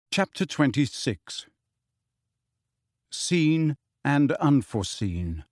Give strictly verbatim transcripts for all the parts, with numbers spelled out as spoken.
Chapter twenty-six. Seen and Unforeseen.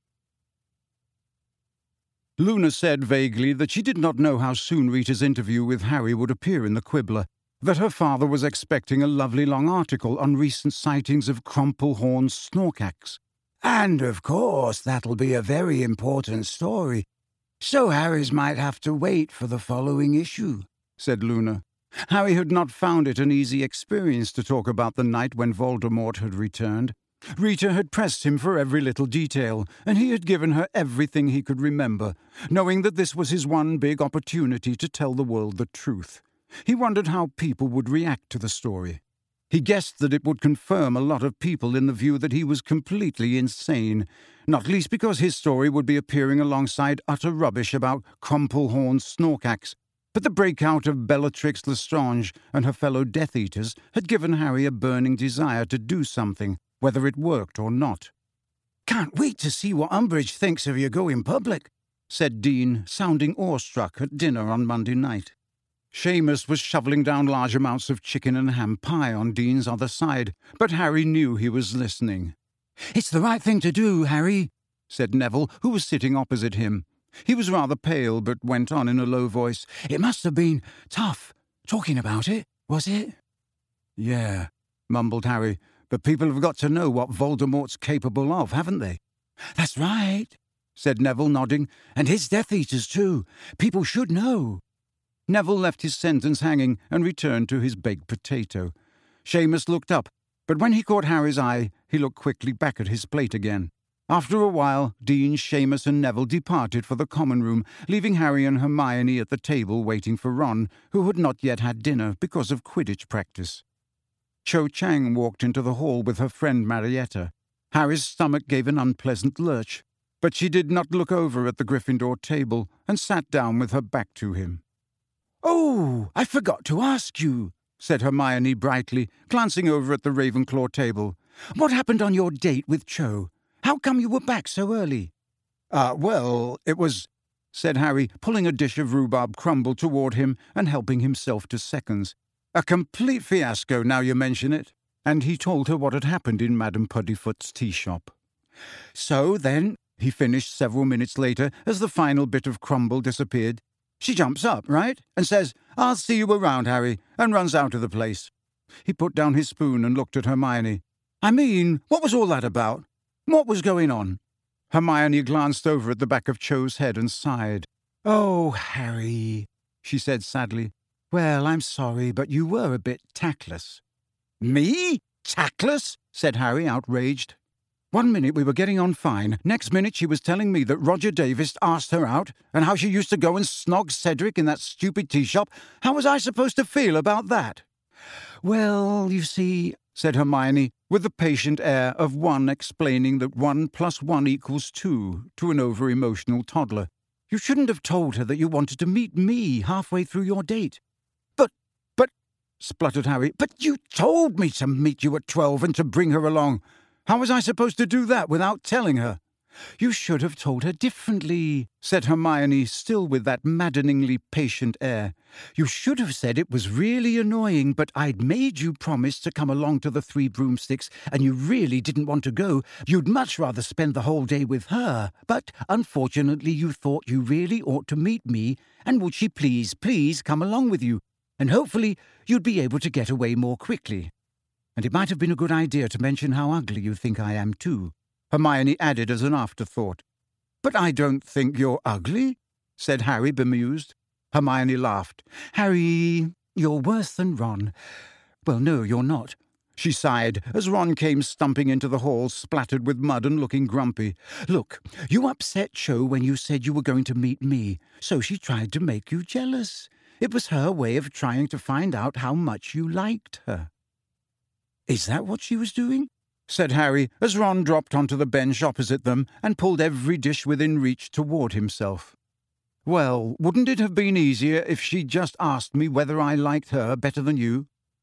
Luna said vaguely that she did not know how soon Rita's interview with Harry would appear in the Quibbler, that her father was expecting a lovely long article on recent sightings of Crumplehorn Snorkax. And, of course, that'll be a very important story, so Harry's might have to wait for the following issue, said Luna. Harry had not found it an easy experience to talk about the night when Voldemort had returned. Rita had pressed him for every little detail, and he had given her everything he could remember, knowing that this was his one big opportunity to tell the world the truth. He wondered how people would react to the story. He guessed that it would confirm a lot of people in the view that he was completely insane, not least because his story would be appearing alongside utter rubbish about Crumplehorn Snorkax. But the breakout of Bellatrix Lestrange and her fellow Death Eaters had given Harry a burning desire to do something, whether it worked or not. "Can't wait to see what Umbridge thinks of your going public," said Dean, sounding awestruck at dinner on Monday night. Seamus was shoveling down large amounts of chicken and ham pie on Dean's other side, but Harry knew he was listening. "It's the right thing to do, Harry," said Neville, who was sitting opposite him. He was rather pale, but went on in a low voice. "It must have been tough, talking about it, was it?" "Yeah," mumbled Harry, "but people have got to know what Voldemort's capable of, haven't they?" "That's right," said Neville, nodding. "And his Death Eaters, too. People should know." Neville left his sentence hanging and returned to his baked potato. Seamus looked up, but when he caught Harry's eye, he looked quickly back at his plate again. After a while, Dean, Seamus and Neville departed for the common room, leaving Harry and Hermione at the table waiting for Ron, who had not yet had dinner because of Quidditch practice. Cho Chang walked into the hall with her friend Marietta. Harry's stomach gave an unpleasant lurch, but she did not look over at the Gryffindor table and sat down with her back to him. "Oh, I forgot to ask you," said Hermione brightly, glancing over at the Ravenclaw table. "What happened on your date with Cho? How come you were back so early?" Ah, uh, well, it was," said Harry, pulling a dish of rhubarb crumble toward him and helping himself to seconds. "A complete fiasco, now you mention it." And he told her what had happened in Madame Puddifoot's tea shop. "So then," he finished several minutes later, as the final bit of crumble disappeared, "she jumps up, right, and says, 'I'll see you around, Harry,' and runs out of the place." He put down his spoon and looked at Hermione. "I mean, what was all that about? What was going on?" Hermione glanced over at the back of Cho's head and sighed. "Oh, Harry," she said sadly. "Well, I'm sorry, but you were a bit tactless." "Me? Tactless?" said Harry, outraged. "One minute we were getting on fine. Next minute she was telling me that Roger Davis asked her out, and how she used to go and snog Cedric in that stupid tea shop. How was I supposed to feel about that?" "Well, you see," said Hermione, with the patient air of one explaining that one plus one equals two to an over-emotional toddler, "you shouldn't have told her that you wanted to meet me halfway through your date." "But, but," spluttered Harry, "but you told me to meet you at twelve and to bring her along. How was I supposed to do that without telling her?" "You should have told her differently," said Hermione, still with that maddeningly patient air. "You should have said it was really annoying, but I'd made you promise to come along to the Three Broomsticks, and you really didn't want to go. You'd much rather spend the whole day with her, but unfortunately you thought you really ought to meet me, and would she please, please come along with you, and hopefully you'd be able to get away more quickly. And it might have been a good idea to mention how ugly you think I am, too," Hermione added as an afterthought. "But I don't think you're ugly," said Harry, bemused. Hermione laughed. "Harry, you're worse than Ron. Well, no, you're not," she sighed, as Ron came stumping into the hall, splattered with mud and looking grumpy. "Look, you upset Cho when you said you were going to meet me, so she tried to make you jealous. It was her way of trying to find out how much you liked her." "Is that what she was doing?" said Harry, as Ron dropped onto the bench opposite them and pulled every dish within reach toward himself. "Well, wouldn't it have been easier if she'd just asked me whether I liked her better than you?"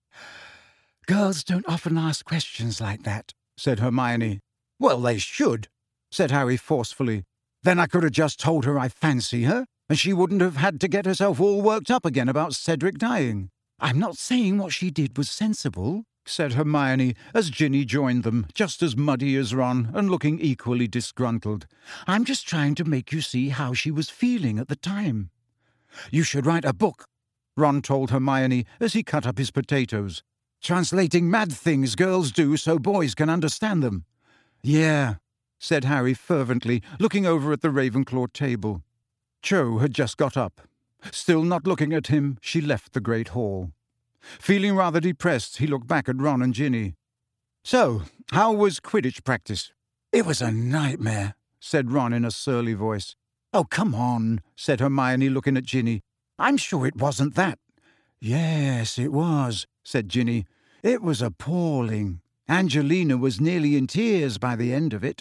"Girls don't often ask questions like that," said Hermione. "Well, they should," said Harry forcefully. "Then I could have just told her I fancy her, and she wouldn't have had to get herself all worked up again about Cedric dying." "I'm not saying what she did was sensible," said Hermione as Ginny joined them, just as muddy as Ron and looking equally disgruntled. I'm just trying to make you see how she was feeling at the time. You should write a book, Ron told Hermione as he cut up his potatoes. Translating mad things girls do so boys can understand them. Yeah, said Harry fervently, looking over at the Ravenclaw table. Cho had just got up. Still not looking at him, she left the great hall. Feeling rather depressed, he looked back at Ron and Ginny. So, how was Quidditch practice? It was a nightmare, said Ron in a surly voice. Oh, come on, said Hermione, looking at Ginny. I'm sure it wasn't that. Yes, it was, said Ginny. It was appalling. Angelina was nearly in tears by the end of it.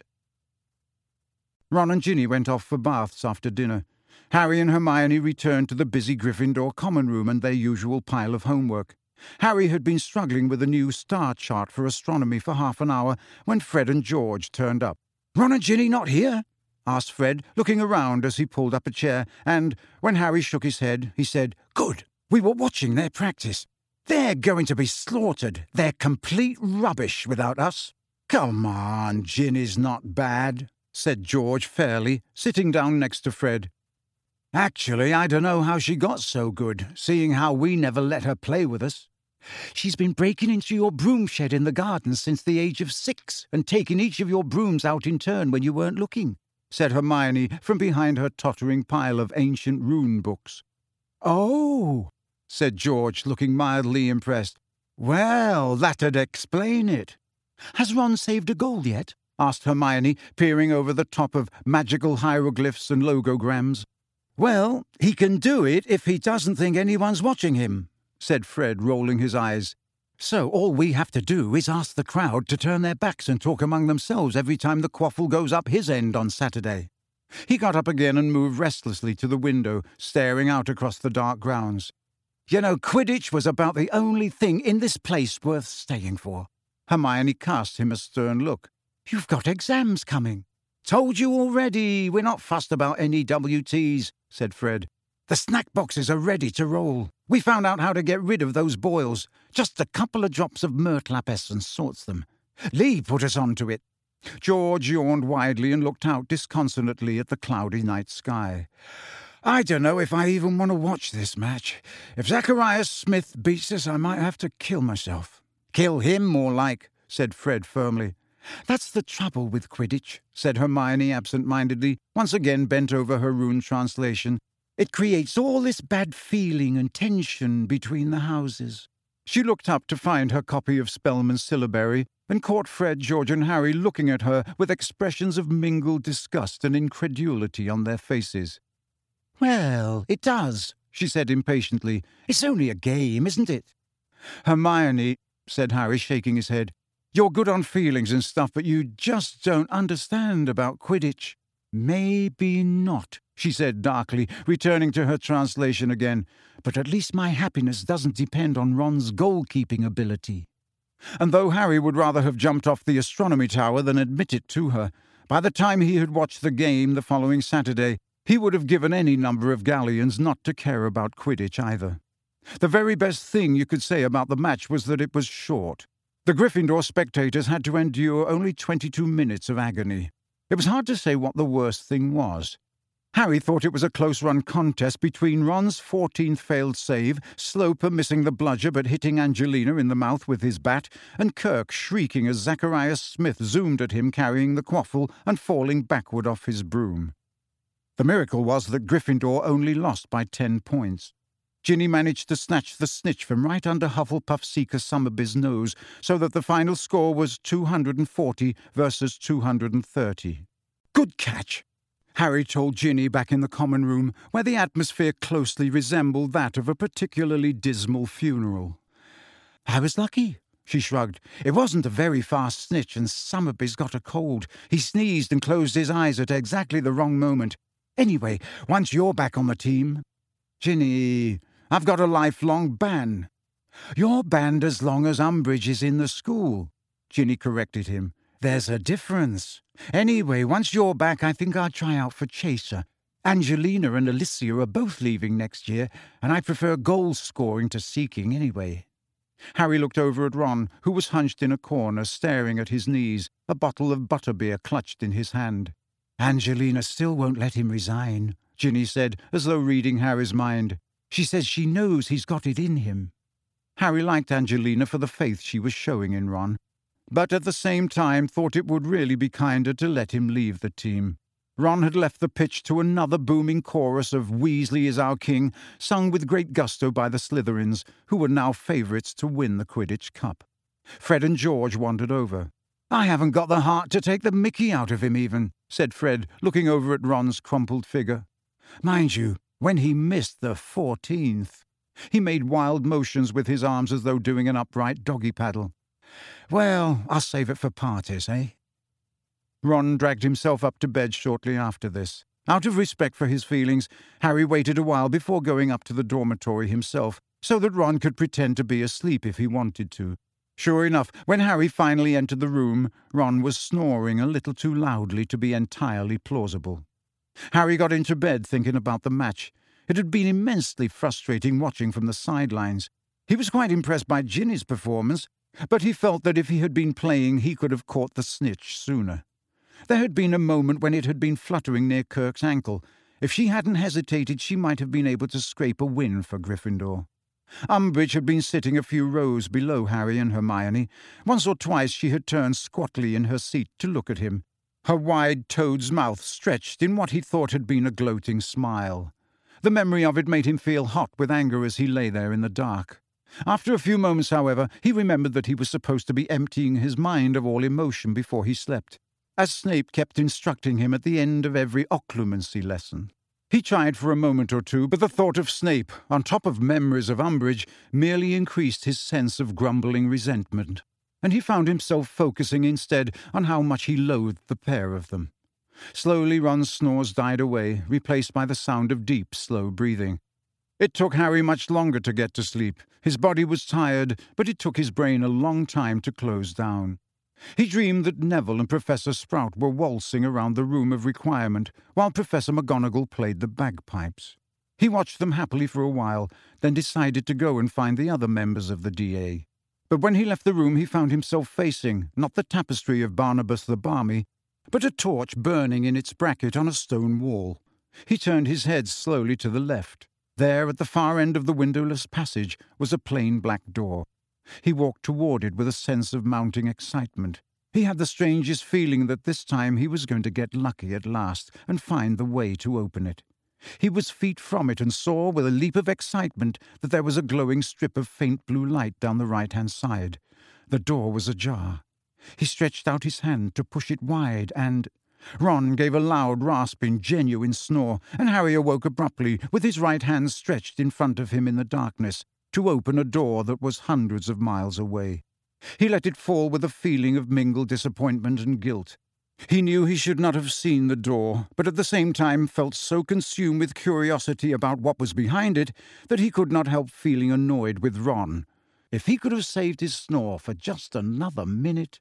Ron and Ginny went off for baths after dinner. Harry and Hermione returned to the busy Gryffindor common room and their usual pile of homework. Harry had been struggling with a new star chart for astronomy for half an hour when Fred and George turned up. "Ron and Ginny not here?" asked Fred, looking around as he pulled up a chair, and, when Harry shook his head, he said, "Good, we were watching their practice. They're going to be slaughtered. They're complete rubbish without us." "Come on, Ginny's not bad," said George fairly, sitting down next to Fred. "Actually, I don't know how she got so good, seeing how we never let her play with us." "She's been breaking into your broom shed in the garden since the age of six and taking each of your brooms out in turn when you weren't looking," said Hermione from behind her tottering pile of ancient rune books. "Oh," said George, looking mildly impressed. "Well, that'd explain it." "Has Ron saved a goal yet?" asked Hermione, peering over the top of magical hieroglyphs and logograms. "Well, he can do it if he doesn't think anyone's watching him," said Fred, rolling his eyes. "So all we have to do is ask the crowd to turn their backs and talk among themselves every time the quaffle goes up his end on Saturday." He got up again and moved restlessly to the window, staring out across the dark grounds. "You know, Quidditch was about the only thing in this place worth staying for." Hermione cast him a stern look. "You've got exams coming." "Told you already, we're not fussed about any W Ts, said Fred. "The snack boxes are ready to roll. We found out how to get rid of those boils. Just a couple of drops of Murtlap essence sorts them. Lee put us onto it." George yawned widely and looked out disconsolately at the cloudy night sky. "I don't know if I even want to watch this match. If Zacharias Smith beats us, I might have to kill myself." "Kill him, more like," said Fred firmly. "That's the trouble with Quidditch," said Hermione absent-mindedly, once again bent over her rune translation. "It creates all this bad feeling and tension between the houses." She looked up to find her copy of Spellman's syllabary and caught Fred, George and Harry looking at her with expressions of mingled disgust and incredulity on their faces. "Well, it does," she said impatiently. "It's only a game, isn't it?" "Hermione," said Harry, shaking his head, "you're good on feelings and stuff, but you just don't understand about Quidditch." "Maybe not," she said darkly, returning to her translation again. "But at least my happiness doesn't depend on Ron's goal-keeping ability." And though Harry would rather have jumped off the astronomy tower than admit it to her, by the time he had watched the game the following Saturday, he would have given any number of galleons not to care about Quidditch either. The very best thing you could say about the match was that it was short. The Gryffindor spectators had to endure only twenty-two minutes of agony. It was hard to say what the worst thing was. Harry thought it was a close-run contest between Ron's fourteenth failed save, Sloper missing the bludger but hitting Angelina in the mouth with his bat, and Kirk shrieking as Zacharias Smith zoomed at him carrying the quaffle and falling backward off his broom. The miracle was that Gryffindor only lost by ten points. Ginny managed to snatch the snitch from right under Hufflepuff Seeker Summerby's nose so that the final score was two hundred forty versus two hundred thirty. "Good catch," Harry told Ginny back in the common room, where the atmosphere closely resembled that of a particularly dismal funeral. "I was lucky," she shrugged. "It wasn't a very fast snitch, and Summerby's got a cold. He sneezed and closed his eyes at exactly the wrong moment. Anyway, once you're back on the team—" "Ginny, I've got a lifelong ban." "You're banned as long as Umbridge is in the school," Ginny corrected him. "There's a difference. Anyway, once you're back, I think I'll try out for Chaser. Angelina and Alicia are both leaving next year, and I prefer goal scoring to seeking anyway." Harry looked over at Ron, who was hunched in a corner, staring at his knees, a bottle of butterbeer clutched in his hand. "Angelina still won't let him resign," Ginny said, as though reading Harry's mind. "She says she knows he's got it in him." Harry liked Angelina for the faith she was showing in Ron, but at the same time thought it would really be kinder to let him leave the team. Ron had left the pitch to another booming chorus of "Weasley is our king," sung with great gusto by the Slytherins, who were now favourites to win the Quidditch Cup. Fred and George wandered over. "I haven't got the heart to take the mickey out of him even," said Fred, looking over at Ron's crumpled figure. "Mind you, when he missed the fourteenth. He made wild motions with his arms as though doing an upright doggy paddle. "Well, I'll save it for parties, eh?" Ron dragged himself up to bed shortly after this. Out of respect for his feelings, Harry waited a while before going up to the dormitory himself, so that Ron could pretend to be asleep if he wanted to. Sure enough, when Harry finally entered the room, Ron was snoring a little too loudly to be entirely plausible. Harry got into bed thinking about the match. It had been immensely frustrating watching from the sidelines. He was quite impressed by Ginny's performance, but he felt that if he had been playing he could have caught the snitch sooner. There had been a moment when it had been fluttering near Kirk's ankle. If she hadn't hesitated, she might have been able to scrape a win for Gryffindor. Umbridge had been sitting a few rows below Harry and Hermione. Once or twice she had turned squatly in her seat to look at him, her wide toad's mouth stretched in what he thought had been a gloating smile. The memory of it made him feel hot with anger as he lay there in the dark. After a few moments, however, he remembered that he was supposed to be emptying his mind of all emotion before he slept, as Snape kept instructing him at the end of every occlumency lesson. He tried for a moment or two, but the thought of Snape, on top of memories of Umbridge, merely increased his sense of grumbling resentment, and he found himself focusing instead on how much he loathed the pair of them. Slowly Ron's snores died away, replaced by the sound of deep, slow breathing. It took Harry much longer to get to sleep. His body was tired, but it took his brain a long time to close down. He dreamed that Neville and Professor Sprout were waltzing around the room of requirement, while Professor McGonagall played the bagpipes. He watched them happily for a while, then decided to go and find the other members of the D A. But when he left the room he found himself facing, not the tapestry of Barnabas the Balmy, but a torch burning in its bracket on a stone wall. He turned his head slowly to the left. There, at the far end of the windowless passage, was a plain black door. He walked toward it with a sense of mounting excitement. He had the strangest feeling that this time he was going to get lucky at last and find the way to open it. He was feet from it and saw, with a leap of excitement, that there was a glowing strip of faint blue light down the right-hand side. The door was ajar. He stretched out his hand to push it wide, and... Ron gave a loud, rasping, genuine snore, and Harry awoke abruptly, with his right hand stretched in front of him in the darkness, to open a door that was hundreds of miles away. He let it fall with a feeling of mingled disappointment and guilt. He knew he should not have seen the door, but at the same time felt so consumed with curiosity about what was behind it that he could not help feeling annoyed with Ron. If he could have saved his snore for just another minute...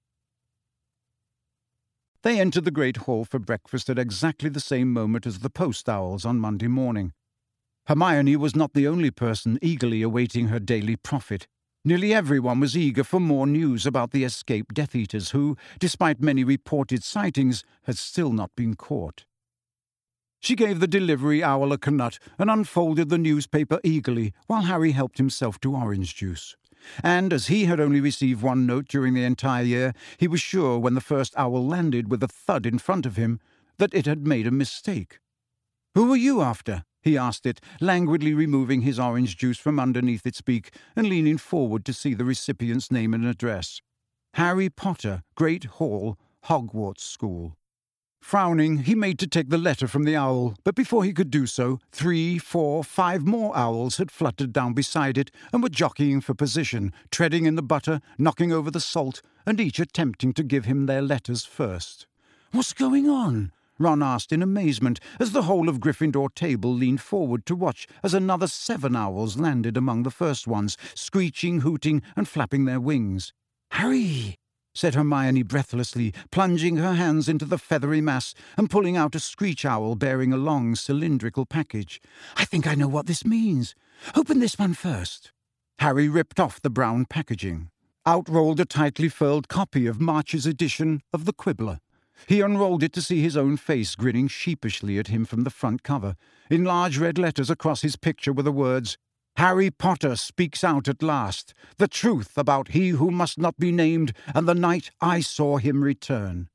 They entered the great hall for breakfast at exactly the same moment as the post owls on Monday morning. Hermione was not the only person eagerly awaiting her daily profit. Nearly everyone was eager for more news about the escaped Death Eaters who, despite many reported sightings, had still not been caught. She gave the delivery owl a knut and unfolded the newspaper eagerly while Harry helped himself to orange juice. And, as he had only received one note during the entire year, he was sure when the first owl landed with a thud in front of him that it had made a mistake. "Who are you after?" he asked it, languidly removing his orange juice from underneath its beak and leaning forward to see the recipient's name and address. Harry Potter, Great Hall, Hogwarts School. Frowning, he made to take the letter from the owl, but before he could do so, three, four, five more owls had fluttered down beside it and were jockeying for position, treading in the butter, knocking over the salt, and each attempting to give him their letters first. "What's going on?" Ron asked in amazement, as the whole of Gryffindor table leaned forward to watch as another seven owls landed among the first ones, screeching, hooting, and flapping their wings. "Harry!" said Hermione breathlessly, plunging her hands into the feathery mass and pulling out a screech owl bearing a long cylindrical package. "I think I know what this means. Open this one first." Harry ripped off the brown packaging. Out rolled a tightly furled copy of March's edition of The Quibbler. He unrolled it to see his own face grinning sheepishly at him from the front cover. In large red letters across his picture were the words, "Harry Potter speaks out at last. The truth about he who must not be named and the night I saw him return."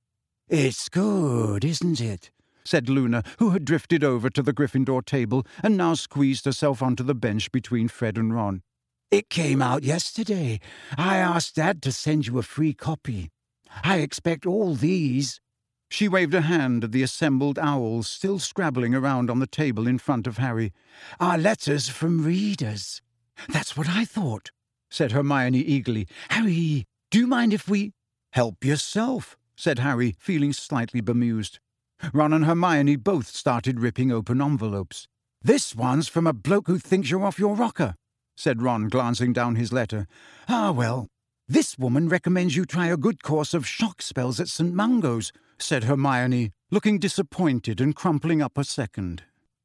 "It's good, isn't it?" said Luna, who had drifted over to the Gryffindor table and now squeezed herself onto the bench between Fred and Ron. "It came out yesterday. I asked Dad to send you a free copy. I expect all these—" She waved a hand at the assembled owls still scrabbling around on the table in front of Harry. "Are letters from readers." "That's what I thought," said Hermione eagerly. "Harry, do you mind if we—" "Help yourself," said Harry, feeling slightly bemused. Ron and Hermione both started ripping open envelopes. "This one's from a bloke who thinks you're off your rocker," said Ron, glancing down his letter. "Ah, well, this woman recommends you try a good course of shock spells at Saint Mungo's," said Hermione, looking disappointed and crumpling up a second.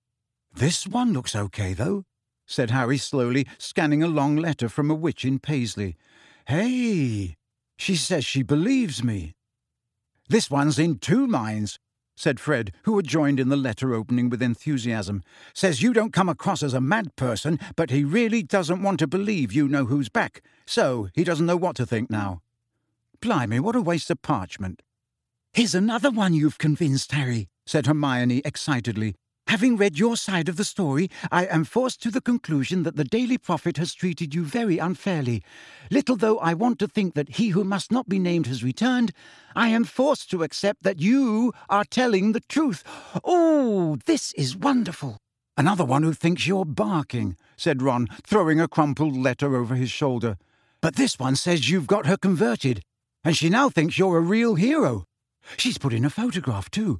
"This one looks okay, though," said Harry slowly, scanning a long letter from a witch in Paisley. "Hey, she says she believes me." "This one's in two minds," said Fred, who had joined in the letter opening with enthusiasm. "Says you don't come across as a mad person, but he really doesn't want to believe you know who's back, so he doesn't know what to think now." "Blimey, what a waste of parchment." "Here's another one you've convinced, Harry," said Hermione excitedly. "Having read your side of the story, I am forced to the conclusion that the Daily Prophet has treated you very unfairly. Little though I want to think that he who must not be named has returned, I am forced to accept that you are telling the truth. Oh, this is wonderful." "Another one who thinks you're barking," said Ron, throwing a crumpled letter over his shoulder. "But this one says you've got her converted, and she now thinks you're a real hero. She's put in a photograph, too.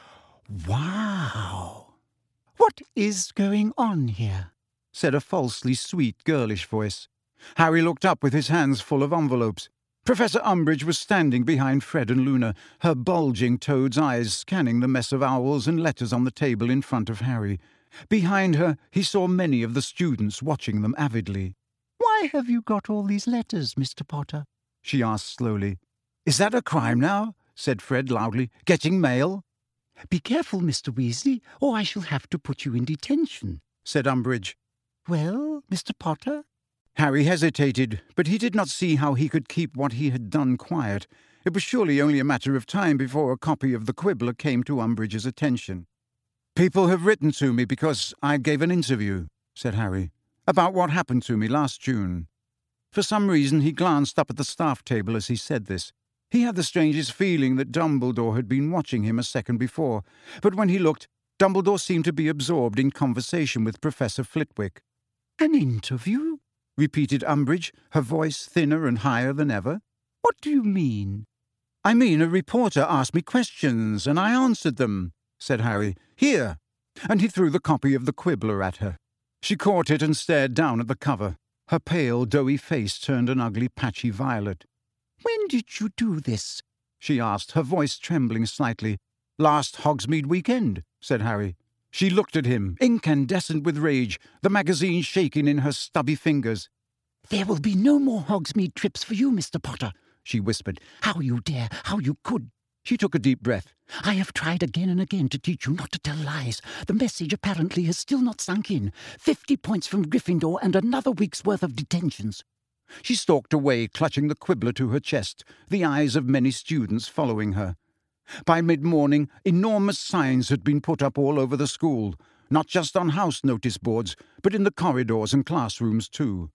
Wow. What is going on here?" said a falsely sweet, girlish voice. Harry looked up with his hands full of envelopes. Professor Umbridge was standing behind Fred and Luna, her bulging toad's eyes scanning the mess of owls and letters on the table in front of Harry. Behind her, he saw many of the students watching them avidly. "Why have you got all these letters, Mister Potter?" she asked slowly. "Is that a crime now?" said Fred loudly. "Getting mail?" "Be careful, Mister Weasley, or I shall have to put you in detention," said Umbridge. "Well, Mister Potter?" Harry hesitated, but he did not see how he could keep what he had done quiet. It was surely only a matter of time before a copy of The Quibbler came to Umbridge's attention. "People have written to me because I gave an interview," said Harry, "about what happened to me last June." For some reason he glanced up at the staff table as he said this. He had the strangest feeling that Dumbledore had been watching him a second before, but when he looked, Dumbledore seemed to be absorbed in conversation with Professor Flitwick. "An interview?" repeated Umbridge, her voice thinner and higher than ever. "What do you mean?" "I mean a reporter asked me questions, and I answered them," said Harry. "Here." And he threw the copy of The Quibbler at her. She caught it and stared down at the cover. Her pale, doughy face turned an ugly, patchy violet. "When did you do this?" she asked, her voice trembling slightly. "Last Hogsmeade weekend," said Harry. She looked at him, incandescent with rage, the magazine shaking in her stubby fingers. "There will be no more Hogsmeade trips for you, Mister Potter," she whispered. "How you dare! How you could!" She took a deep breath. "I have tried again and again to teach you not to tell lies. The message apparently has still not sunk in. Fifty points from Gryffindor and another week's worth of detentions." She stalked away, clutching the Quibbler to her chest, the eyes of many students following her. By mid-morning, enormous signs had been put up all over the school, not just on house notice boards, but in the corridors and classrooms too.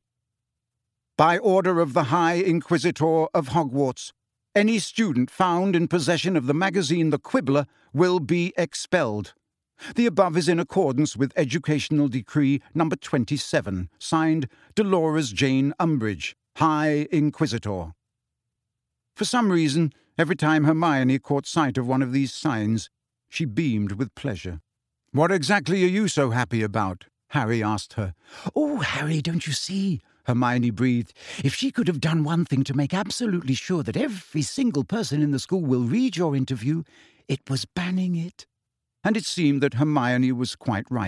"By order of the High Inquisitor of Hogwarts, any student found in possession of the magazine The Quibbler will be expelled. The above is in accordance with Educational Decree number twenty-seven, signed Dolores Jane Umbridge, High Inquisitor." For some reason, every time Hermione caught sight of one of these signs, she beamed with pleasure. "What exactly are you so happy about?" Harry asked her. "Oh, Harry, don't you see?" Hermione breathed. "If she could have done one thing to make absolutely sure that every single person in the school will read your interview, it was banning it." And it seemed that Hermione was quite right.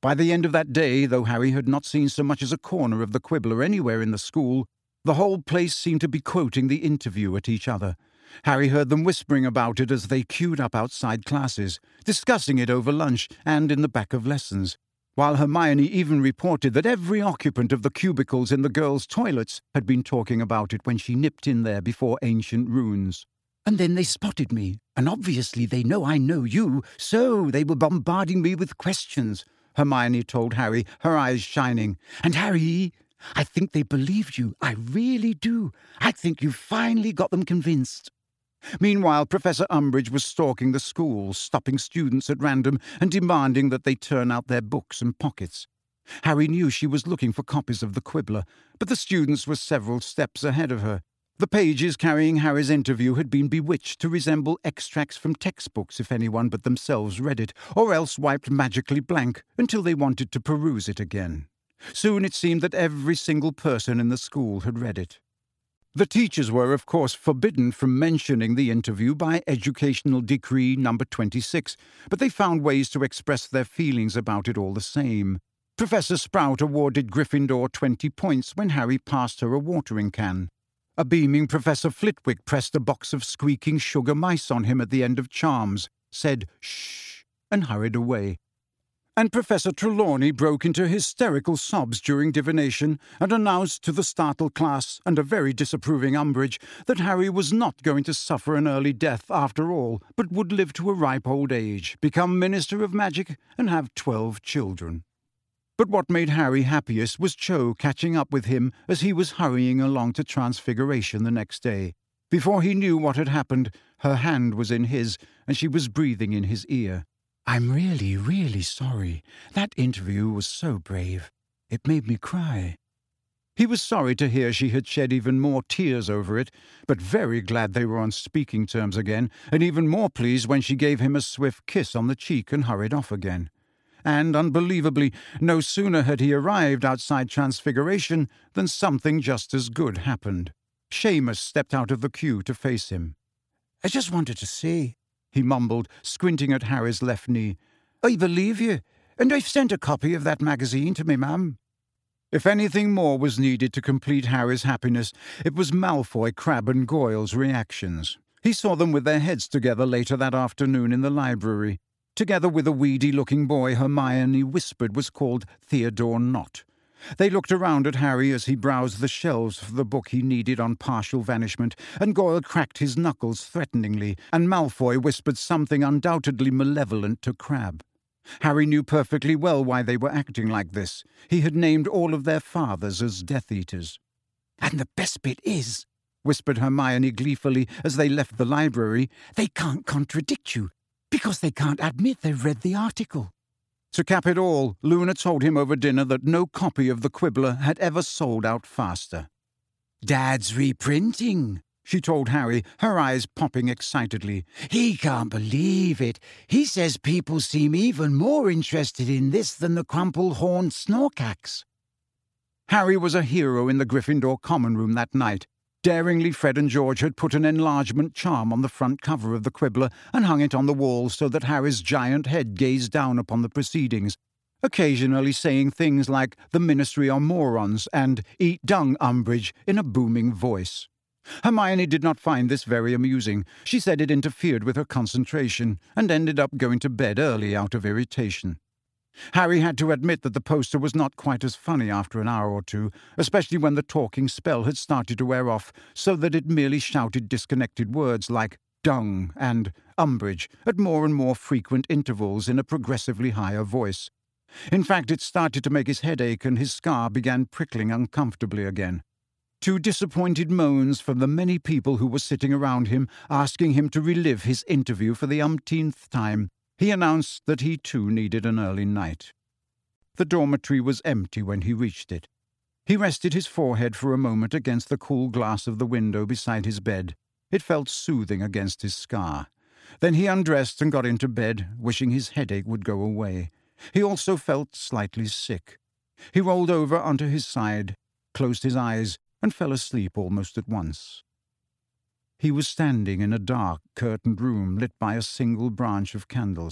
By the end of that day, though Harry had not seen so much as a corner of the Quibbler anywhere in the school, the whole place seemed to be quoting the interview at each other. Harry heard them whispering about it as they queued up outside classes, discussing it over lunch and in the back of lessons, while Hermione even reported that every occupant of the cubicles in the girls' toilets had been talking about it when she nipped in there before Ancient Runes. And then they spotted me, and obviously they know I know you, so they were bombarding me with questions, Hermione told Harry, her eyes shining. And Harry, I think they believed you. I really do. I think you finally got them convinced. Meanwhile, Professor Umbridge was stalking the school, stopping students at random and demanding that they turn out their books and pockets. Harry knew she was looking for copies of the Quibbler, but the students were several steps ahead of her. The pages carrying Harry's interview had been bewitched to resemble extracts from textbooks if anyone but themselves read it, or else wiped magically blank until they wanted to peruse it again. Soon it seemed that every single person in the school had read it. The teachers were, of course, forbidden from mentioning the interview by Educational Decree number twenty-six, but they found ways to express their feelings about it all the same. Professor Sprout awarded Gryffindor twenty points when Harry passed her a watering can. A beaming Professor Flitwick pressed a box of squeaking sugar mice on him at the end of Charms, said shh, and hurried away. And Professor Trelawney broke into hysterical sobs during divination and announced to the startled class and a very disapproving Umbridge that Harry was not going to suffer an early death after all, but would live to a ripe old age, become Minister of Magic, and have twelve children. But what made Harry happiest was Cho catching up with him as he was hurrying along to Transfiguration the next day. Before he knew what had happened, her hand was in his, and she was breathing in his ear. I'm really, really sorry. That interview was so brave. It made me cry. He was sorry to hear she had shed even more tears over it, but very glad they were on speaking terms again, and even more pleased when she gave him a swift kiss on the cheek and hurried off again. And, unbelievably, no sooner had he arrived outside Transfiguration than something just as good happened. Seamus stepped out of the queue to face him. I just wanted to say, he mumbled, squinting at Harry's left knee, I believe you, and I've sent a copy of that magazine to me mum. If anything more was needed to complete Harry's happiness, it was Malfoy, Crabbe and Goyle's reactions. He saw them with their heads together later that afternoon in the library, together with a weedy-looking boy Hermione whispered was called Theodore Nott. They looked around at Harry as he browsed the shelves for the book he needed on partial vanishment, and Goyle cracked his knuckles threateningly, and Malfoy whispered something undoubtedly malevolent to Crabbe. Harry knew perfectly well why they were acting like this. He had named all of their fathers as Death Eaters. And the best bit is, whispered Hermione gleefully as they left the library, they can't contradict you, because they can't admit they've read the article. To cap it all, Luna told him over dinner that no copy of the Quibbler had ever sold out faster. Dad's reprinting, she told Harry, her eyes popping excitedly. He can't believe it. He says people seem even more interested in this than the crumple-horned Snorkax. Harry was a hero in the Gryffindor common room that night. Daringly, Fred and George had put an enlargement charm on the front cover of the Quibbler and hung it on the wall so that Harry's giant head gazed down upon the proceedings, occasionally saying things like "the Ministry are morons" and "eat dung, Umbridge" in a booming voice. Hermione did not find this very amusing. She said it interfered with her concentration, and ended up going to bed early out of irritation. Harry had to admit that the poster was not quite as funny after an hour or two, especially when the talking spell had started to wear off, so that it merely shouted disconnected words like dung and Umbridge at more and more frequent intervals in a progressively higher voice. In fact, it started to make his head ache and his scar began prickling uncomfortably again. To disappointed moans from the many people who were sitting around him, asking him to relive his interview for the umpteenth time, he announced that he too needed an early night. The dormitory was empty when he reached it. He rested his forehead for a moment against the cool glass of the window beside his bed. It felt soothing against his scar. Then he undressed and got into bed, wishing his headache would go away. He also felt slightly sick. He rolled over onto his side, closed his eyes, and fell asleep almost at once. He was standing in a dark, curtained room lit by a single branch of candles.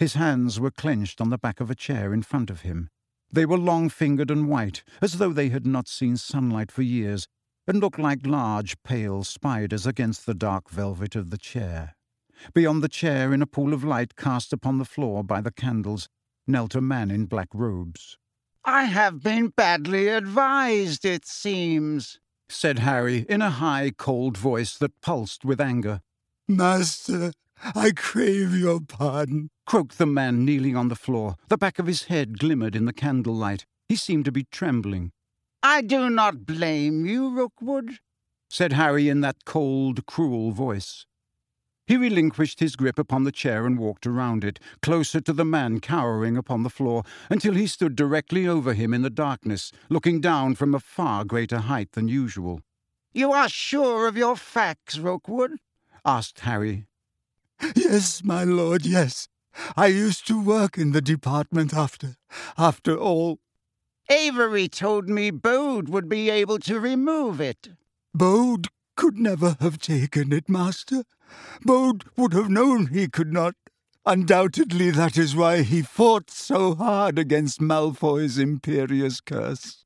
His hands were clenched on the back of a chair in front of him. They were long-fingered and white, as though they had not seen sunlight for years, and looked like large, pale spiders against the dark velvet of the chair. Beyond the chair, in a pool of light cast upon the floor by the candles, knelt a man in black robes. "I have been badly advised, it seems," said Harry, in a high, cold voice that pulsed with anger. "Master, I crave your pardon," croaked the man kneeling on the floor. The back of his head glimmered in the candlelight. He seemed to be trembling. "I do not blame you, Rookwood," said Harry in that cold, cruel voice. He relinquished his grip upon the chair and walked around it, closer to the man cowering upon the floor, until he stood directly over him in the darkness, looking down from a far greater height than usual. "You are sure of your facts, Rookwood?" asked Harry. "Yes, my lord, yes. I used to work in the department after, after all." "Avery told me Bode would be able to remove it." "Bode could never have taken it, master. Bode would have known he could not. Undoubtedly that is why he fought so hard against Malfoy's imperious curse."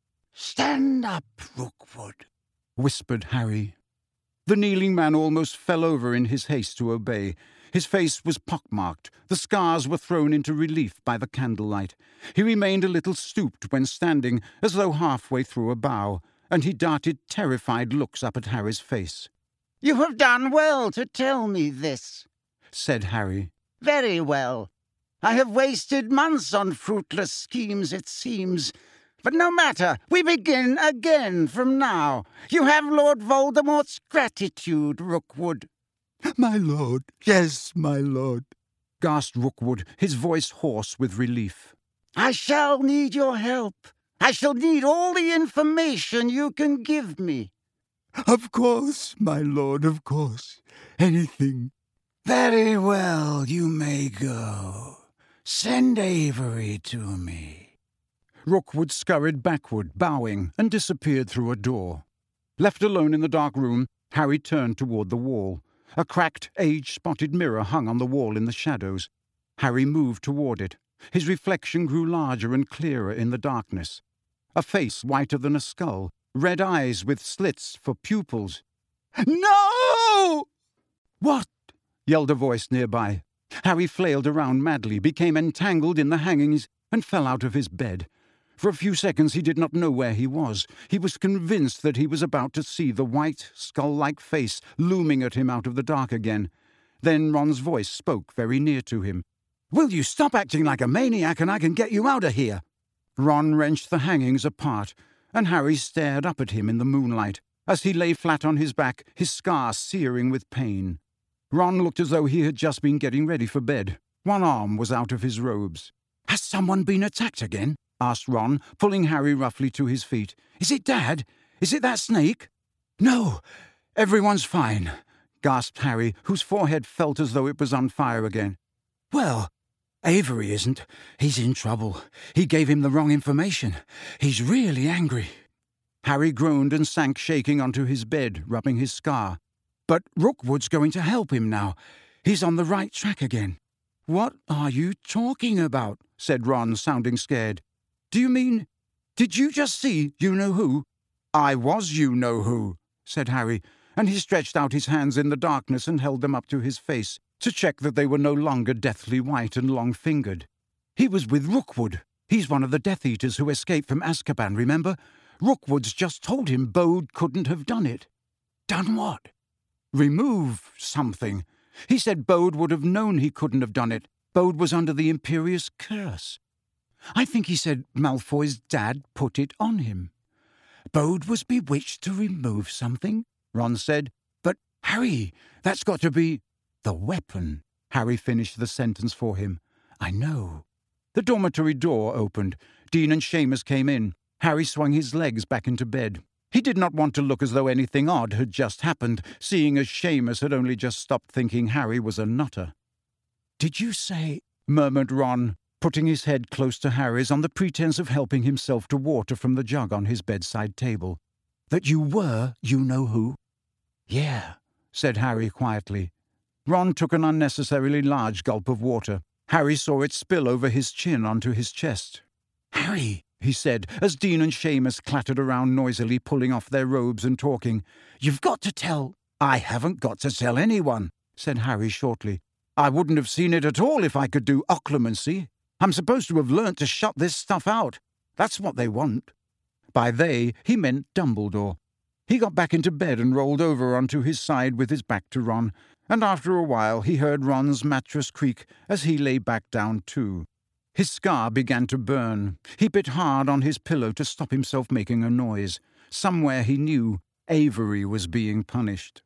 "Stand up, Rookwood," whispered Harry. The kneeling man almost fell over in his haste to obey. His face was pockmarked. The scars were thrown into relief by the candlelight. He remained a little stooped when standing, as though halfway through a bow, and he darted terrified looks up at Harry's face. "You have done well to tell me this," said Harry. "Very well. I have wasted months on fruitless schemes, it seems. But no matter, we begin again from now. You have Lord Voldemort's gratitude, Rookwood." "My lord, yes, my lord," gasped Rookwood, his voice hoarse with relief. "I shall need your help. I shall need all the information you can give me." "Of course, my lord, of course. Anything." "Very well, you may go. Send Avery to me." Rookwood scurried backward, bowing, and disappeared through a door. Left alone in the dark room, Harry turned toward the wall. A cracked, age-spotted mirror hung on the wall in the shadows. Harry moved toward it. His reflection grew larger and clearer in the darkness. A face whiter than a skull, red eyes with slits for pupils. "No!" "What?" yelled a voice nearby. Harry flailed around madly, became entangled in the hangings, and fell out of his bed. For a few seconds he did not know where he was. He was convinced that he was about to see the white, skull-like face looming at him out of the dark again. Then Ron's voice spoke very near to him. "Will you stop acting like a maniac and I can get you out of here?" Ron wrenched the hangings apart, and Harry stared up at him in the moonlight, as he lay flat on his back, his scar searing with pain. Ron looked as though he had just been getting ready for bed. One arm was out of his robes. "Has someone been attacked again?" asked Ron, pulling Harry roughly to his feet. "Is it Dad? Is it that snake?" "No, everyone's fine," gasped Harry, whose forehead felt as though it was on fire again. "Well, Avery isn't. He's in trouble. He gave him the wrong information. He's really angry." Harry groaned and sank shaking onto his bed, rubbing his scar. "But Rookwood's going to help him now. He's on the right track again." "What are you talking about?" said Ron, sounding scared. "Do you mean... Did you just see you-know-who?" "I was you-know-who," said Harry, and he stretched out his hands in the darkness and held them up to his face, to check that they were no longer deathly white and long-fingered. "He was with Rookwood. He's one of the Death Eaters who escaped from Azkaban, remember? Rookwood's just told him Bode couldn't have done it." "Done what?" "Remove something. He said Bode would have known he couldn't have done it. Bode was under the Imperious curse. I think he said Malfoy's dad put it on him." "Bode was bewitched to remove something?" Ron said. "But, Harry, that's got to be—" "The weapon," Harry finished the sentence for him. "I know." The dormitory door opened. Dean and Seamus came in. Harry swung his legs back into bed. He did not want to look as though anything odd had just happened, seeing as Seamus had only just stopped thinking Harry was a nutter. "Did you say," murmured Ron, putting his head close to Harry's on the pretense of helping himself to water from the jug on his bedside table, "that you were you-know-who?" "Yeah," said Harry quietly. Ron took an unnecessarily large gulp of water. Harry saw it spill over his chin onto his chest. "Harry," he said, as Dean and Seamus clattered around noisily, pulling off their robes and talking, "you've got to tell—" "I haven't got to tell anyone," said Harry shortly. "I wouldn't have seen it at all if I could do occlumency. I'm supposed to have learnt to shut this stuff out. That's what they want." By they, he meant Dumbledore. He got back into bed and rolled over onto his side with his back to Ron, and after a while he heard Ron's mattress creak as he lay back down too. His scar began to burn. He bit hard on his pillow to stop himself making a noise. Somewhere he knew Avery was being punished.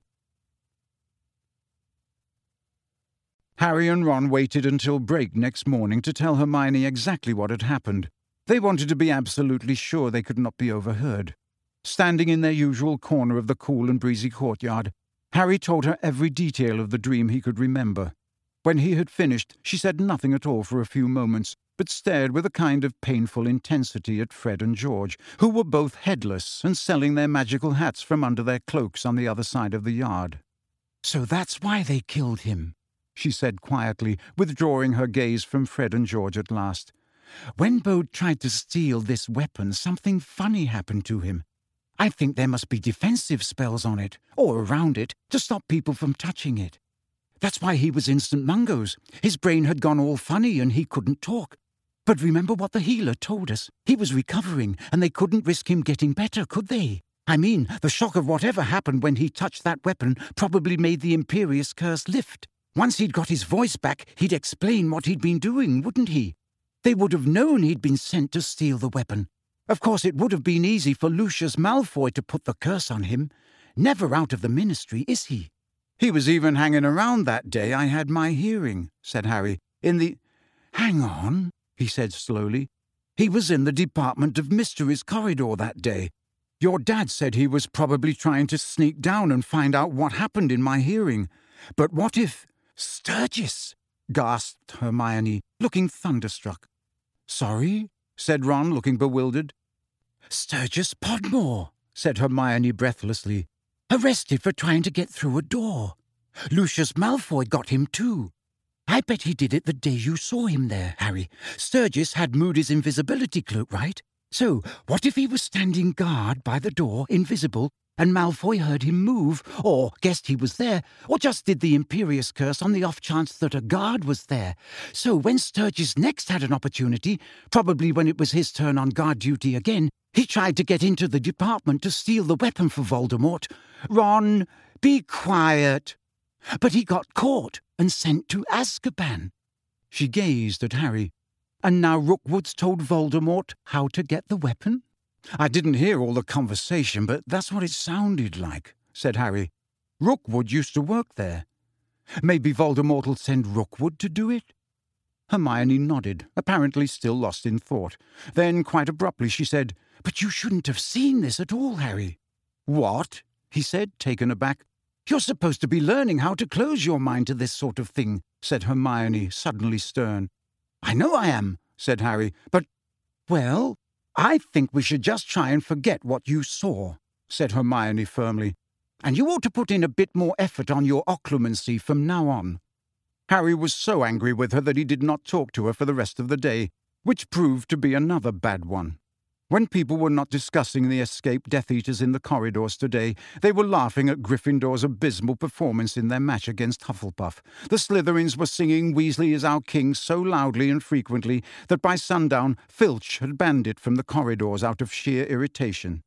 Harry and Ron waited until break next morning to tell Hermione exactly what had happened. They wanted to be absolutely sure they could not be overheard. Standing in their usual corner of the cool and breezy courtyard, Harry told her every detail of the dream he could remember. When he had finished, she said nothing at all for a few moments, but stared with a kind of painful intensity at Fred and George, who were both headless and selling their magical hats from under their cloaks on the other side of the yard. "So that's why they killed him," she said quietly, withdrawing her gaze from Fred and George at last. "When Bode tried to steal this weapon, something funny happened to him. I think there must be defensive spells on it, or around it, to stop people from touching it. That's why he was in Saint Mungo's. His brain had gone all funny and he couldn't talk. But remember what the healer told us? He was recovering, and they couldn't risk him getting better, could they? I mean, the shock of whatever happened when he touched that weapon probably made the Imperious curse lift. Once he'd got his voice back, he'd explain what he'd been doing, wouldn't he? They would have known he'd been sent to steal the weapon. Of course, it would have been easy for Lucius Malfoy to put the curse on him. Never out of the Ministry, is he?" "He was even hanging around that day I had my hearing," said Harry. "In the—" "Hang on," he said slowly. "He was in the Department of Mysteries corridor that day. Your dad said he was probably trying to sneak down and find out what happened in my hearing. But what if—" "Sturgis!" gasped Hermione, looking thunderstruck. "Sorry?" said Ron, looking bewildered. "Sturgis Podmore," said Hermione breathlessly. "Arrested for trying to get through a door. Lucius Malfoy got him too. I bet he did it the day you saw him there, Harry. Sturgis had Moody's invisibility cloak, right? So, what if he was standing guard by the door, invisible, and Malfoy heard him move, or guessed he was there, or just did the Imperious curse on the off chance that a guard was there? So when Sturgis next had an opportunity, probably when it was his turn on guard duty again, he tried to get into the department to steal the weapon for Voldemort. Ron, be quiet. But he got caught and sent to Azkaban." She gazed at Harry. "And now Rookwood's told Voldemort how to get the weapon?" "I didn't hear all the conversation, but that's what it sounded like," said Harry. "Rookwood used to work there. Maybe Voldemort'll send Rookwood to do it?" Hermione nodded, apparently still lost in thought. Then, quite abruptly, she said, "But you shouldn't have seen this at all, Harry." "What?" he said, taken aback. "You're supposed to be learning how to close your mind to this sort of thing," said Hermione, suddenly stern. "I know I am," said Harry, "but—" "Well, I think we should just try and forget what you saw," said Hermione firmly. "And you ought to put in a bit more effort on your occlumency from now on." Harry was so angry with her that he did not talk to her for the rest of the day, which proved to be another bad one. When people were not discussing the escaped Death Eaters in the corridors today, they were laughing at Gryffindor's abysmal performance in their match against Hufflepuff. The Slytherins were singing Weasley is our king so loudly and frequently that by sundown Filch had banned it from the corridors out of sheer irritation.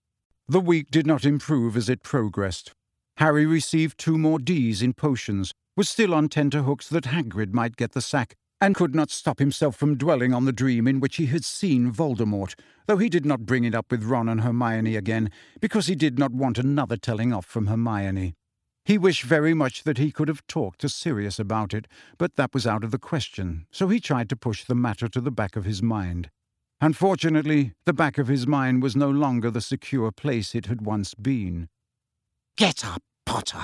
The week did not improve as it progressed. Harry received two more D's in potions, was still on tenterhooks that Hagrid might get the sack, and could not stop himself from dwelling on the dream in which he had seen Voldemort, though he did not bring it up with Ron and Hermione again, because he did not want another telling off from Hermione. He wished very much that he could have talked to Sirius about it, but that was out of the question, so he tried to push the matter to the back of his mind. Unfortunately, the back of his mind was no longer the secure place it had once been. "Get up, Potter!"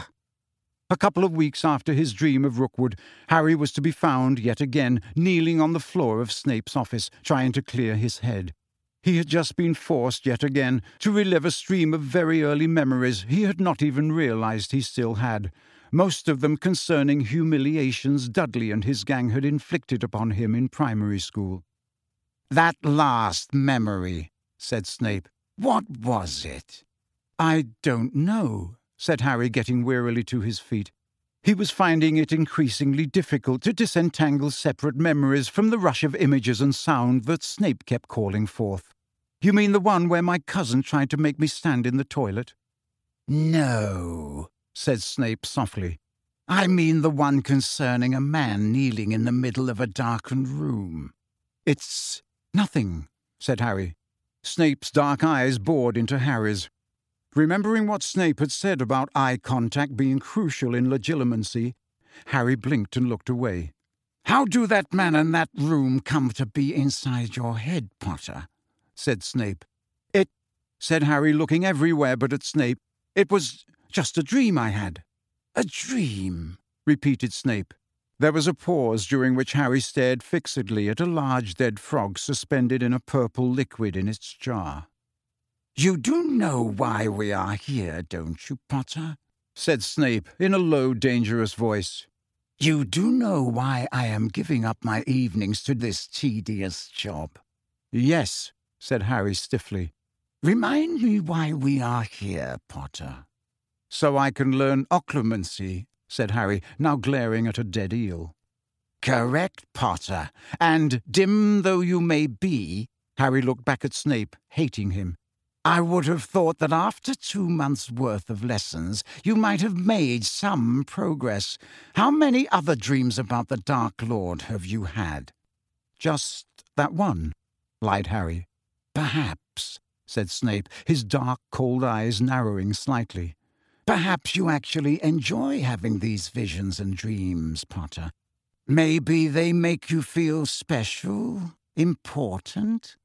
A couple of weeks after his dream of Rookwood, Harry was to be found yet again kneeling on the floor of Snape's office, trying to clear his head. He had just been forced yet again to relive a stream of very early memories he had not even realized he still had. most of them concerning humiliations Dudley and his gang had inflicted upon him in primary school. "That last memory," said Snape. "What was it?" "I don't know," said Harry, getting wearily to his feet. He was finding it increasingly difficult to disentangle separate memories from the rush of images and sound that Snape kept calling forth. "You mean the one where my cousin tried to make me stand in the toilet?" "No," said Snape softly. "I mean the one concerning a man kneeling in the middle of a darkened room." "It's nothing," said Harry. Snape's dark eyes bored into Harry's. Remembering what Snape had said about eye contact being crucial in legilimency, Harry blinked and looked away. "How do that man and that room come to be inside your head, Potter?" said Snape. "It," said Harry, looking everywhere but at Snape, "it was just a dream I had." "A dream," repeated Snape. There was a pause during which Harry stared fixedly at a large dead frog suspended in a purple liquid in its jar. "You do know why we are here, don't you, Potter?" said Snape in a low, dangerous voice. "You do know why I am giving up my evenings to this tedious job?" "Yes," said Harry stiffly. "Remind me why we are here, Potter." "So I can learn occlumency," said Harry, now glaring at a dead eel. "Correct, Potter. And dim though you may be," Harry looked back at Snape, hating him, "I would have thought that after two months' worth of lessons you might have made some progress. How many other dreams about the Dark Lord have you had?" "Just that one," lied Harry. "Perhaps," said Snape, his dark, cold eyes narrowing slightly. "Perhaps you actually enjoy having these visions and dreams, Potter. Maybe they make you feel special, important?"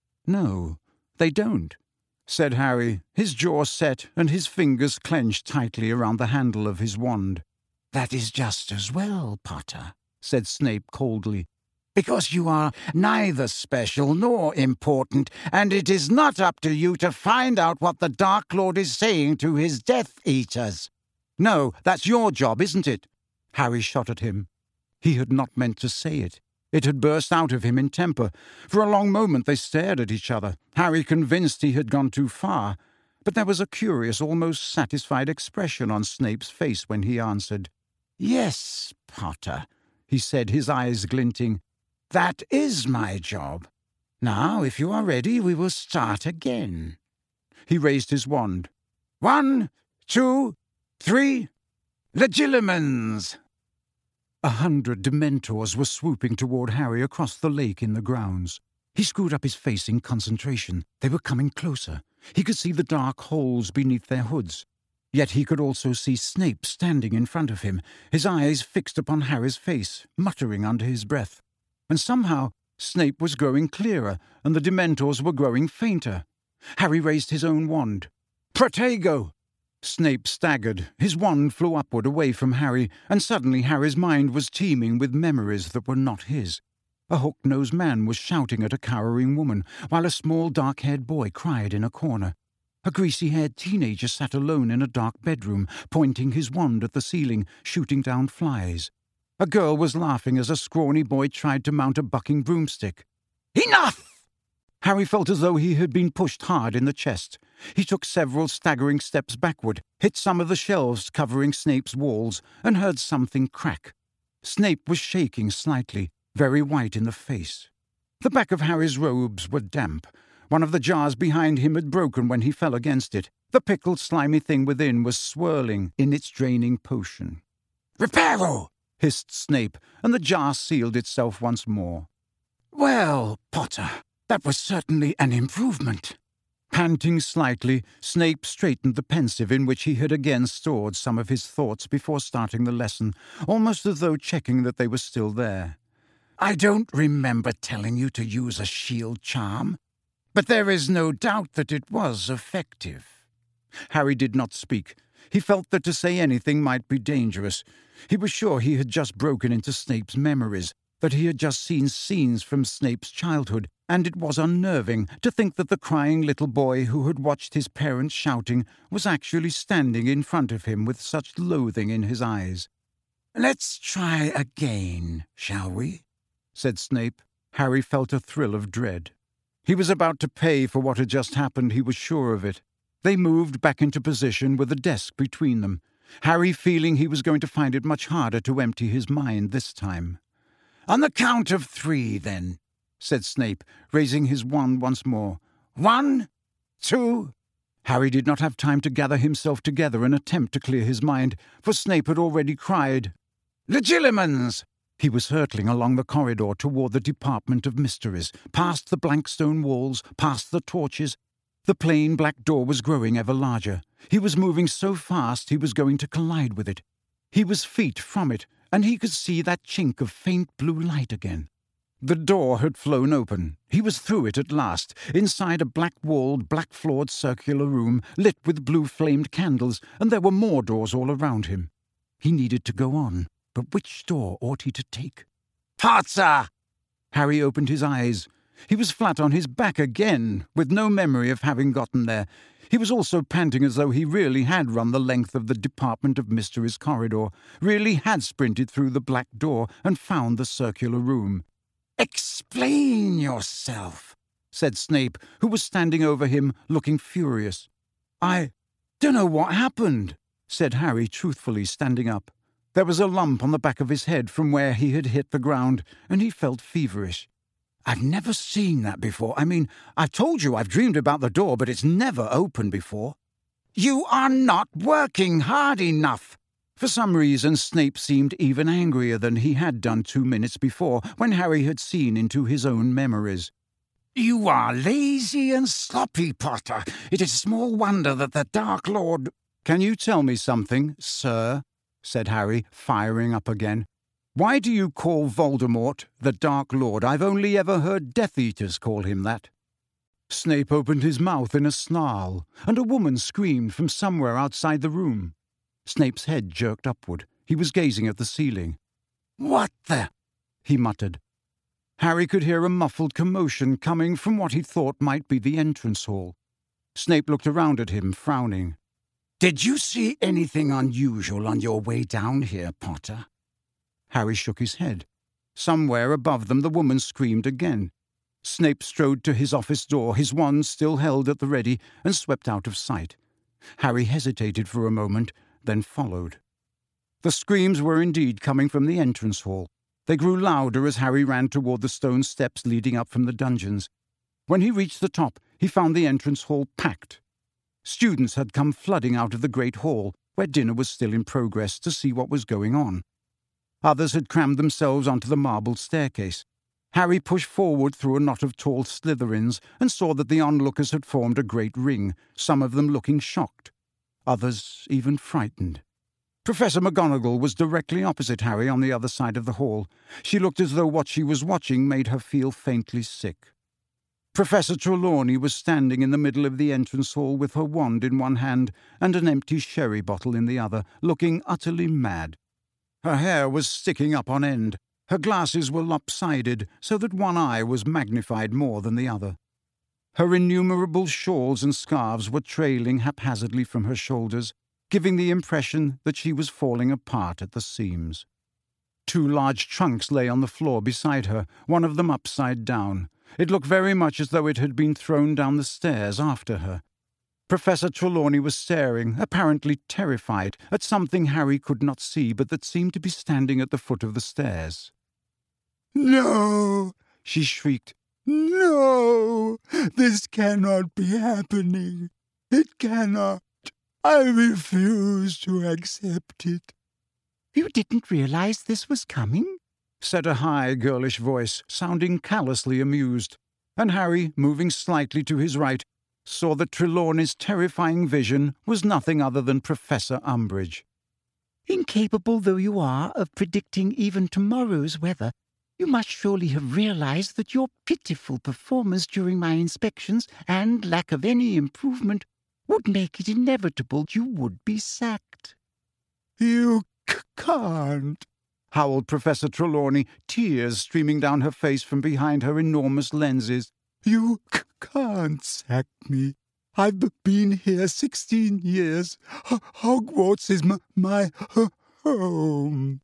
"No, they don't," said Harry, his jaw set and his fingers clenched tightly around the handle of his wand. "That is just as well, Potter," said Snape coldly, "because you are neither special nor important, and it is not up to you to find out what the Dark Lord is saying to his Death Eaters." "No, that's your job, isn't it?" Harry shot at him. He had not meant to say it. It had burst out of him in temper. For a long moment they stared at each other, Harry convinced he had gone too far, but there was a curious, almost satisfied expression on Snape's face when he answered. "Yes, Potter," he said, his eyes glinting. "That is my job. Now, if you are ready, we will start again." He raised his wand. "One, two, three, Legilimens!" A hundred Dementors were swooping toward Harry across the lake in the grounds. He screwed up his face in concentration. They were coming closer. He could see the dark holes beneath their hoods. Yet he could also see Snape standing in front of him, his eyes fixed upon Harry's face, muttering under his breath. And somehow Snape was growing clearer, and the Dementors were growing fainter. Harry raised his own wand. "Protego!" Snape staggered. His wand flew upward away from Harry, and suddenly Harry's mind was teeming with memories that were not his. A hook-nosed man was shouting at a cowering woman, while a small dark-haired boy cried in a corner. A greasy-haired teenager sat alone in a dark bedroom, pointing his wand at the ceiling, shooting down flies. A girl was laughing as a scrawny boy tried to mount a bucking broomstick. "Enough!" Harry felt as though he had been pushed hard in the chest. He took several staggering steps backward, hit some of the shelves covering Snape's walls, and heard something crack. Snape was shaking slightly, very white in the face. The back of Harry's robes were damp. One of the jars behind him had broken when he fell against it. The pickled, slimy thing within was swirling in its draining potion. "Reparo!" hissed Snape, and the jar sealed itself once more. "Well, Potter, that was certainly an improvement." Panting slightly, Snape straightened the pensive in which he had again stored some of his thoughts before starting the lesson, almost as though checking that they were still there. "I don't remember telling you to use a shield charm, but there is no doubt that it was effective." Harry did not speak. He felt that to say anything might be dangerous. He was sure he had just broken into Snape's memories. that he had just seen scenes from Snape's childhood, and it was unnerving to think that the crying little boy who had watched his parents shouting was actually standing in front of him with such loathing in his eyes. "Let's try again, shall we?" said Snape. Harry felt a thrill of dread. He was about to pay for what had just happened, he was sure of it. They moved back into position with a desk between them, Harry feeling he was going to find it much harder to empty his mind this time. "On the count of three, then," said Snape, raising his wand once more. "One, two—" Harry did not have time to gather himself together and attempt to clear his mind, for Snape had already cried, "Legilimens!" He was hurtling along the corridor toward the Department of Mysteries, past the blank stone walls, past the torches. The plain black door was growing ever larger. He was moving so fast he was going to collide with it. He was feet from it, and he could see that chink of faint blue light again. The door had flown open. He was through it at last, inside a black-walled, black-floored circular room, lit with blue-flamed candles, and there were more doors all around him. He needed to go on, but which door ought he to take? "Potter!" Harry opened his eyes. He was flat on his back again, with no memory of having gotten there. He was also panting as though he really had run the length of the Department of Mysteries corridor, really had sprinted through the black door and found the circular room. "Explain yourself," said Snape, who was standing over him, looking furious. "I dunno what happened," said Harry truthfully, standing up. There was a lump on the back of his head from where he had hit the ground, and he felt feverish. "I've never seen that before. I mean, I've told you I've dreamed about the door, but it's never opened before." "You are not working hard enough." For some reason, Snape seemed even angrier than he had done two minutes before, when Harry had seen into his own memories. "You are lazy and sloppy, Potter. It is small wonder that the Dark Lord—" "Can you tell me something, sir?" said Harry, firing up again. "Why do you call Voldemort the Dark Lord? I've only ever heard Death Eaters call him that." Snape opened his mouth in a snarl, and a woman screamed from somewhere outside the room. Snape's head jerked upward. He was gazing at the ceiling. "What the—" he muttered. Harry could hear a muffled commotion coming from what he thought might be the entrance hall. Snape looked around at him, frowning. "Did you see anything unusual on your way down here, Potter?" Harry shook his head. Somewhere above them the woman screamed again. Snape strode to his office door, his wand still held at the ready, and swept out of sight. Harry hesitated for a moment, then followed. The screams were indeed coming from the entrance hall. They grew louder as Harry ran toward the stone steps leading up from the dungeons. When he reached the top, he found the entrance hall packed. Students had come flooding out of the great hall, where dinner was still in progress, to see what was going on. Others had crammed themselves onto the marble staircase. Harry pushed forward through a knot of tall Slytherins and saw that the onlookers had formed a great ring, some of them looking shocked, others even frightened. Professor McGonagall was directly opposite Harry on the other side of the hall. She looked as though what she was watching made her feel faintly sick. Professor Trelawney was standing in the middle of the entrance hall with her wand in one hand and an empty sherry bottle in the other, looking utterly mad. Her hair was sticking up on end. Her glasses were lopsided, so that one eye was magnified more than the other. Her innumerable shawls and scarves were trailing haphazardly from her shoulders, giving the impression that she was falling apart at the seams. Two large trunks lay on the floor beside her, one of them upside down. It looked very much as though it had been thrown down the stairs after her. Professor Trelawney was staring, apparently terrified, at something Harry could not see but that seemed to be standing at the foot of the stairs. "No!" she shrieked. "No! This cannot be happening. It cannot. I refuse to accept it." "You didn't realize this was coming?" said a high, girlish voice, sounding callously amused, and Harry, moving slightly to his right, saw that Trelawney's terrifying vision was nothing other than Professor Umbridge. "Incapable though you are of predicting even tomorrow's weather, you must surely have realized that your pitiful performance during my inspections and lack of any improvement would make it inevitable you would be sacked." "You c- can't. howled Professor Trelawney, tears streaming down her face from behind her enormous lenses. You c- can't sack me. I've b- been here sixteen years. H- Hogwarts is m- my h- home.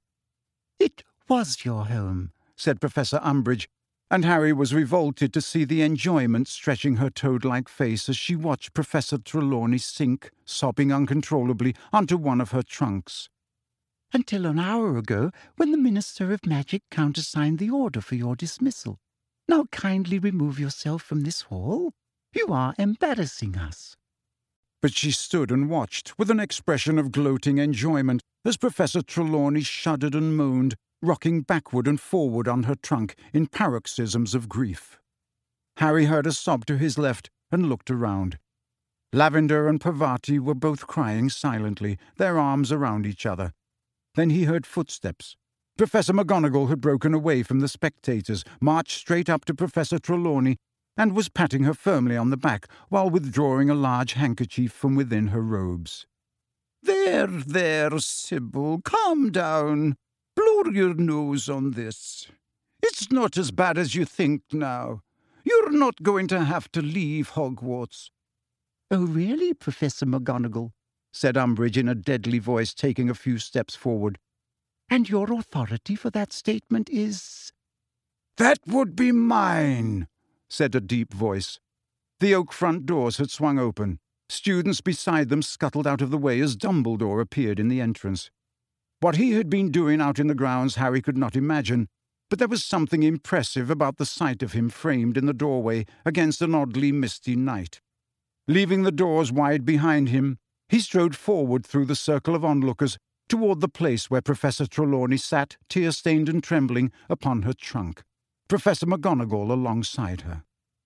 It was your home, said Professor Umbridge, and Harry was revolted to see the enjoyment stretching her toad-like face as she watched Professor Trelawney sink, sobbing uncontrollably, onto one of her trunks. Until an hour ago, when the Minister of Magic countersigned the order for your dismissal. Now kindly remove yourself from this hall. You are embarrassing us. But she stood and watched, with an expression of gloating enjoyment, as Professor Trelawney shuddered and moaned, rocking backward and forward on her trunk in paroxysms of grief. Harry heard a sob to his left and looked around. Lavender and Parvati were both crying silently, their arms around each other. Then he heard footsteps. Professor McGonagall had broken away from the spectators, marched straight up to Professor Trelawney, and was patting her firmly on the back while withdrawing a large handkerchief from within her robes. "There, there, Sybil, calm down. Blow your nose on this. It's not as bad as you think now. You're not going to have to leave Hogwarts." "Oh, really, Professor McGonagall?" said Umbridge in a deadly voice, taking a few steps forward. "And your authority for that statement is—" "That would be mine," said a deep voice. The oak front doors had swung open. Students beside them scuttled out of the way as Dumbledore appeared in the entrance. What he had been doing out in the grounds Harry could not imagine, but there was something impressive about the sight of him framed in the doorway against an oddly misty night. Leaving the doors wide behind him, he strode forward through the circle of onlookers toward the place where Professor Trelawney sat, tear-stained and trembling, upon her trunk, Professor McGonagall alongside her.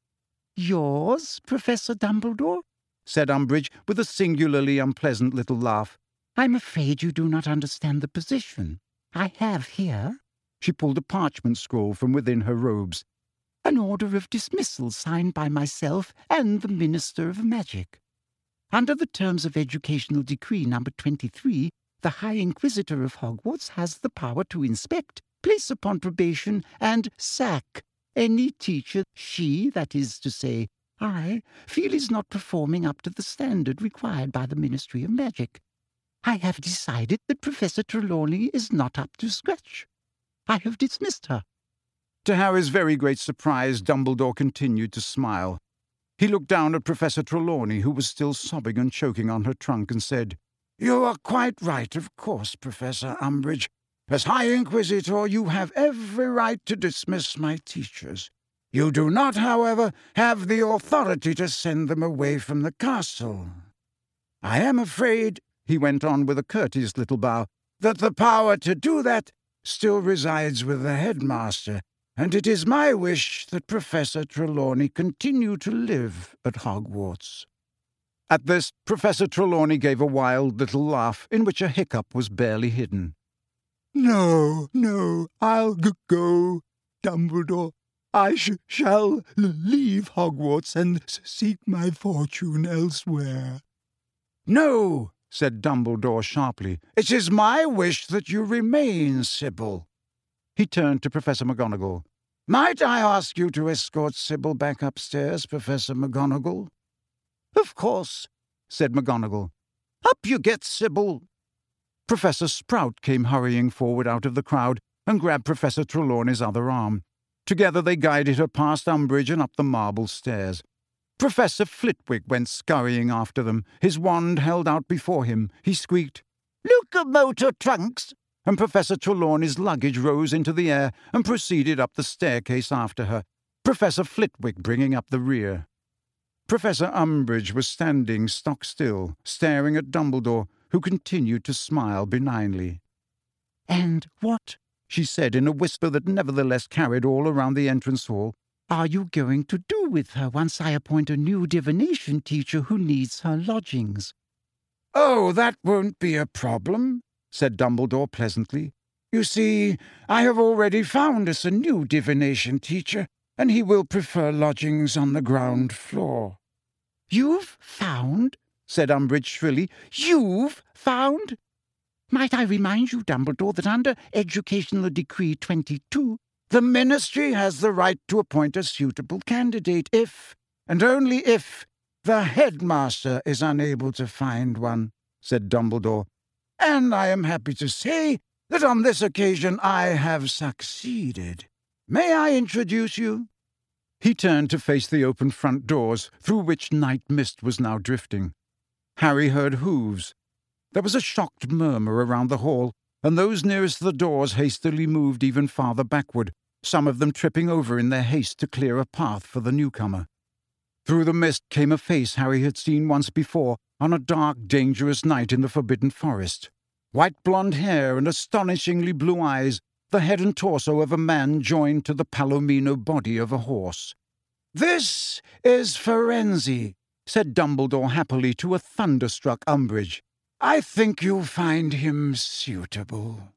"Yours, Professor Dumbledore?" said Umbridge, with a singularly unpleasant little laugh. "I'm afraid you do not understand the position. I have here—" She pulled a parchment scroll from within her robes. "An order of dismissal signed by myself and the Minister of Magic. Under the terms of Educational Decree number twenty-three, the High Inquisitor of Hogwarts has the power to inspect, place upon probation, and sack any teacher she, that is to say, I, feel is not performing up to the standard required by the Ministry of Magic. I have decided that Professor Trelawney is not up to scratch. I have dismissed her." To Harry's very great surprise, Dumbledore continued to smile. He looked down at Professor Trelawney, who was still sobbing and choking on her trunk, and said, "You are quite right, of course, Professor Umbridge. As High Inquisitor, you have every right to dismiss my teachers. You do not, however, have the authority to send them away from the castle. I am afraid," he went on with a courteous little bow, "that the power to do that still resides with the headmaster, and it is my wish that Professor Trelawney continue to live at Hogwarts." At this, Professor Trelawney gave a wild little laugh in which a hiccup was barely hidden. "No, no, I'll g- go, Dumbledore. I sh- shall l- leave Hogwarts and s- seek my fortune elsewhere." "No," said Dumbledore sharply. "It is my wish that you remain, Sybil." He turned to Professor McGonagall. "Might I ask you to escort Sybil back upstairs, Professor McGonagall?" "Of course," said McGonagall. "Up you get, Sybil." Professor Sprout came hurrying forward out of the crowd and grabbed Professor Trelawney's other arm. Together they guided her past Umbridge and up the marble stairs. Professor Flitwick went scurrying after them, his wand held out before him. He squeaked, "Locomotor trunks!" and Professor Trelawney's luggage rose into the air and proceeded up the staircase after her, Professor Flitwick bringing up the rear. Professor Umbridge was standing stock still, staring at Dumbledore, who continued to smile benignly. "And what," she said in a whisper that nevertheless carried all around the entrance hall, "are you going to do with her once I appoint a new divination teacher who needs her lodgings?" "Oh, that won't be a problem," said Dumbledore pleasantly. "You see, I have already found us a new divination teacher, and he will prefer lodgings on the ground floor." "You've found?" said Umbridge shrilly. "You've found?" Might I remind you, Dumbledore, that under Educational Decree twenty-two, the Ministry has the right to appoint a suitable candidate if, and only if, the headmaster is unable to find one, said Dumbledore. And I am happy to say that on this occasion I have succeeded. May I introduce you? He turned to face the open front doors, through which night mist was now drifting. Harry heard hooves. There was a shocked murmur around the hall, and those nearest the doors hastily moved even farther backward, some of them tripping over in their haste to clear a path for the newcomer. Through the mist came a face Harry had seen once before, on a dark, dangerous night in the Forbidden Forest. White blonde hair and astonishingly blue eyes, the head and torso of a man joined to the palomino body of a horse. "This is Firenze," said Dumbledore happily to a thunderstruck Umbridge. "I think you'll find him suitable."